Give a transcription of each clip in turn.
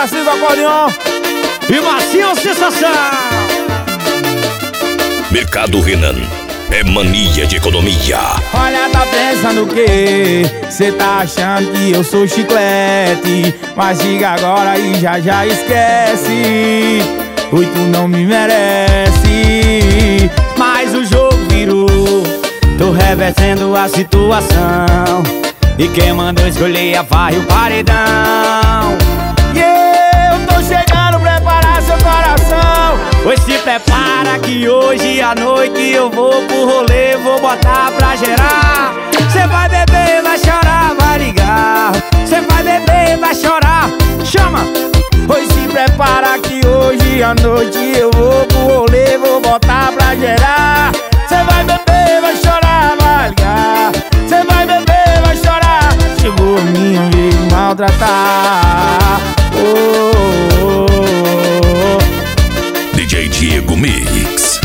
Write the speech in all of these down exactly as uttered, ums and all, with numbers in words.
Tarcísio Acordeon e Marcinho Sensação. Mercado Renan é mania de economia. Olha, tá pensando o quê? Cê tá achando que eu sou chiclete, mas diga agora e já já esquece. Oi, tu não me merece. Mas o jogo virou, tô revertendo a situação, e quem mandou escolher a farra e o paredão. E eu tô chegando, preparar seu coração. Pois se prepara que hoje à noite eu vou pro rolê, vou botar pra gerar. Cê vai beber, vai chorar, vai ligar. Cê vai beber, vai chorar, chama. Pois se prepara que hoje à noite eu vou pro rolê, vou botar pra gerar. Cê vai beber, vai chorar, vai ligar. Cê vai beber, vai chorar. Chegou a minha vez de maltratar. Oh, oh, oh, oh. D J Diego Mix.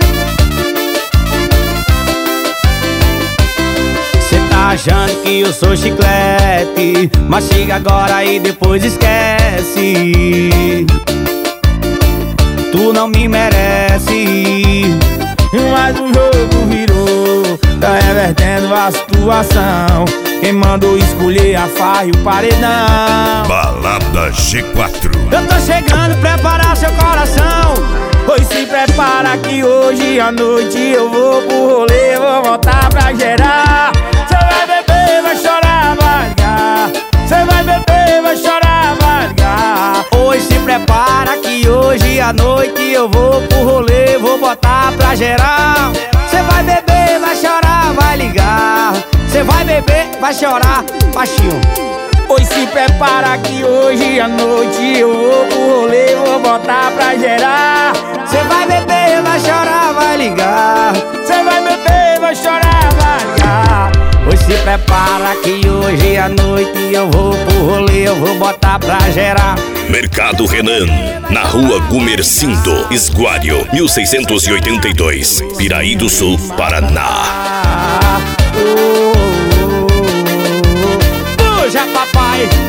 Cê tá achando que eu sou chiclete, mas chega agora e depois esquece. Tu não me merece. Mas o jogo virou, tá revertendo a situação. Quem mandou escolher a farra e o paredão. Balada G quatro. Eu tô chegando, preparar seu coração. Pois se prepara que hoje à noite eu vou pro rolê, vou voltar pra gerar. Cê vai beber, vai chorar, vai ligar. Cê vai beber, vai chorar, vai ligar. Pois se prepara que hoje à noite eu vou pro rolê, vou botar pra gerar. Cê vai beber, vai chorar, vai ligar. Cê vai beber, vai chorar, baixinho. Pois se prepara que hoje à noite eu vou pro rolê, vou botar pra gerar. Cê vai beber, vai chorar, vai ligar. Cê vai beber, vai chorar, vai ligar. Pois se prepara que hoje à noite eu vou pro rolê, eu vou botar pra gerar. Mercado Renan, na rua Gumercindo, Esguário, mil seiscentos e oitenta e dois, Piraí do Sul, Paraná. Puxa, papai.